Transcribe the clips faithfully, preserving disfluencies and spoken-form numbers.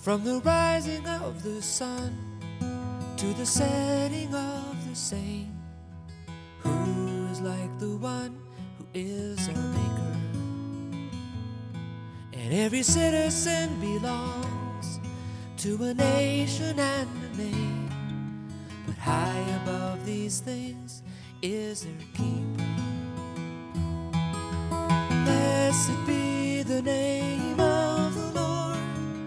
From the rising of the sun to the setting of the same, who is like the one who is our maker? And every citizen belongs to a nation and a name, but high above these things is their keeper. Blessed be the name of the Lord.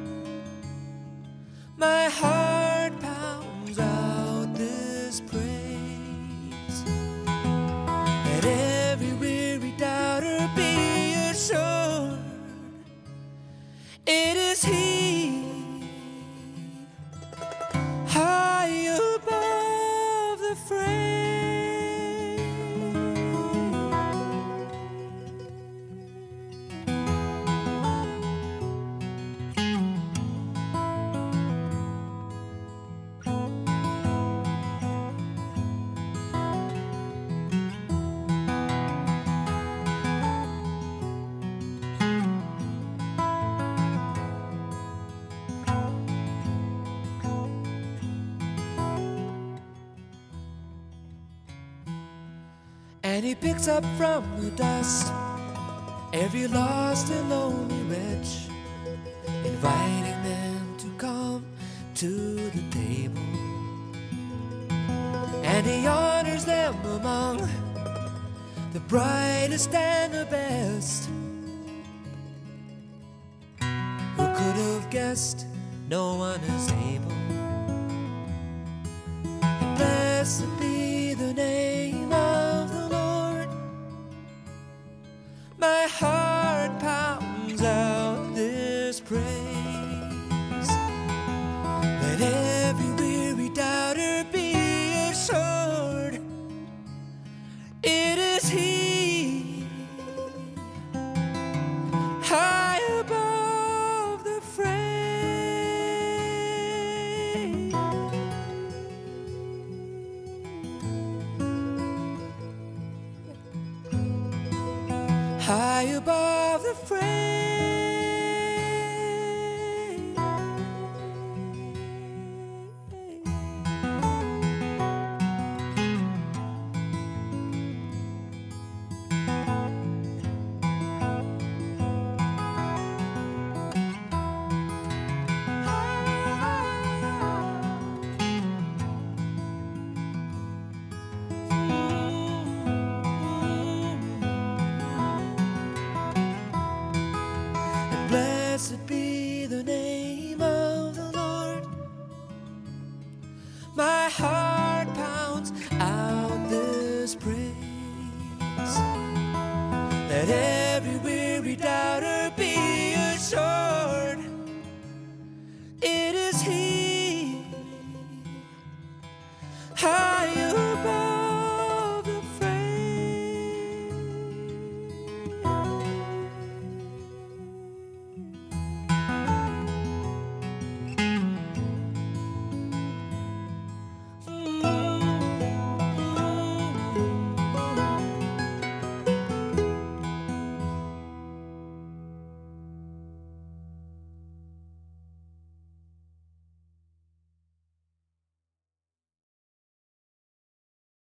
My heart pounds out this praise. Let every weary doubter be assured, it is He high above the fray. And He picks up from the dust every lost and lonely wretch, inviting them to come to the table. And He honors them among the brightest and the best. Who could have guessed? No one is able. And blessed be the name of the Lord. My heart pounds out this praise. Let every weary doubter be assured, it is He high above the fray. High above the fray. Blessed be the name of the Lord. My heart pounds out this praise. Let every weary doubter be assured, it is He high